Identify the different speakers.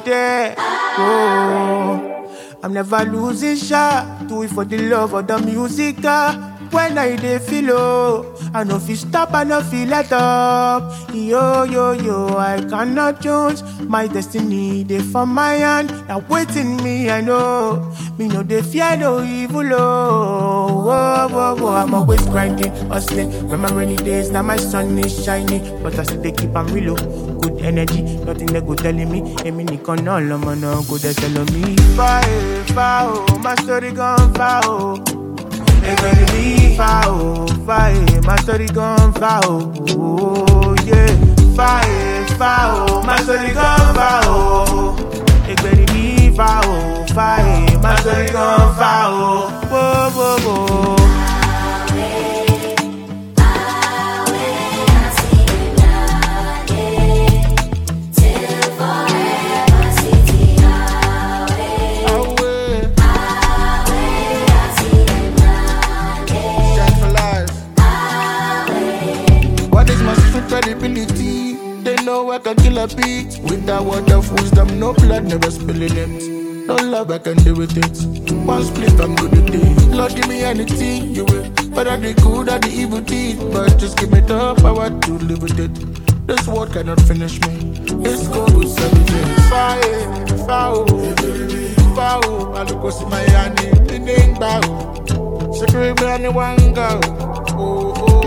Speaker 1: there. Oh, I'm never losing shot. Do it for the love of the music. When I dey feel low, I no feel stop, I no feel let up. Yo, yo, yo, I cannot choose my destiny. They for my hand, now waiting me, I know. Me no dey fear no evil, oh, oh, oh, oh. I'm always grinding, hustling. When my rainy days, now my sun is shining. But I still they keep am real, oh. Good energy, nothing they go telling me. Emi nikon no lomo no go they tell me. Fire, oh, my story gone far, oh. They gonna be fire, my story gone far, oh, yeah. Fire, my story gone far, oh. They gonna be fire, my story gone far, oh, whoa, whoa, whoa.
Speaker 2: Credibility, they know I can kill a beat. With that word of wisdom, no blood, never spilling it. No love, I can do with it. One split, I'm good at it. Lord, give me anything you will. Whether the good or the evil deed, but just give me the power to live with it. This world cannot finish me. It's good with 7 days. Fire, I look what's in my hand, in the bow. Secret, anyone go. Oh, oh.